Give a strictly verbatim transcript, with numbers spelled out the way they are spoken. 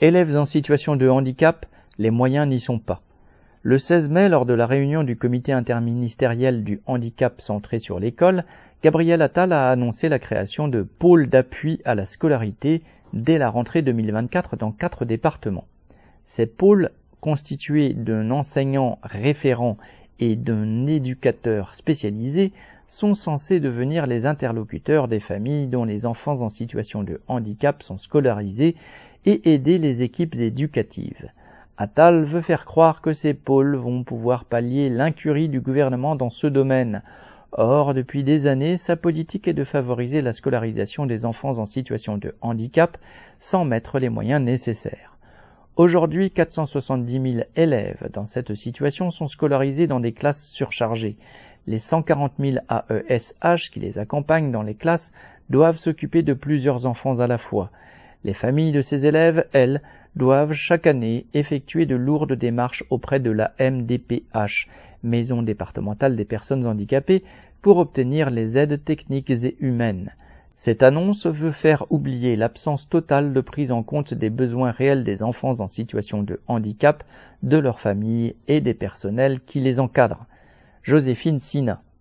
Élèves en situation de handicap, les moyens n'y sont pas. Le seize mai, lors de la réunion du comité interministériel du handicap centré sur l'école, Gabriel Attal a annoncé la création de pôles d'appui à la scolarité dès la rentrée deux mille vingt-quatre dans quatre départements. Ces pôles, constitués d'un enseignant référent et d'un éducateur spécialisé, sont censés devenir les interlocuteurs des familles dont les enfants en situation de handicap sont scolarisés et aider les équipes éducatives. Attal veut faire croire que ces pôles vont pouvoir pallier l'incurie du gouvernement dans ce domaine. Or, depuis des années, sa politique est de favoriser la scolarisation des enfants en situation de handicap sans mettre les moyens nécessaires. Aujourd'hui, quatre cent soixante-dix mille élèves dans cette situation sont scolarisés dans des classes surchargées. Les cent quarante mille A E S H qui les accompagnent dans les classes doivent s'occuper de plusieurs enfants à la fois. Les familles de ces élèves, elles, doivent chaque année effectuer de lourdes démarches auprès de la M D P H, Maison départementale des personnes handicapées, pour obtenir les aides techniques et humaines. Cette annonce veut faire oublier l'absence totale de prise en compte des besoins réels des enfants en situation de handicap, de leurs familles et des personnels qui les encadrent. Joséphine Sina.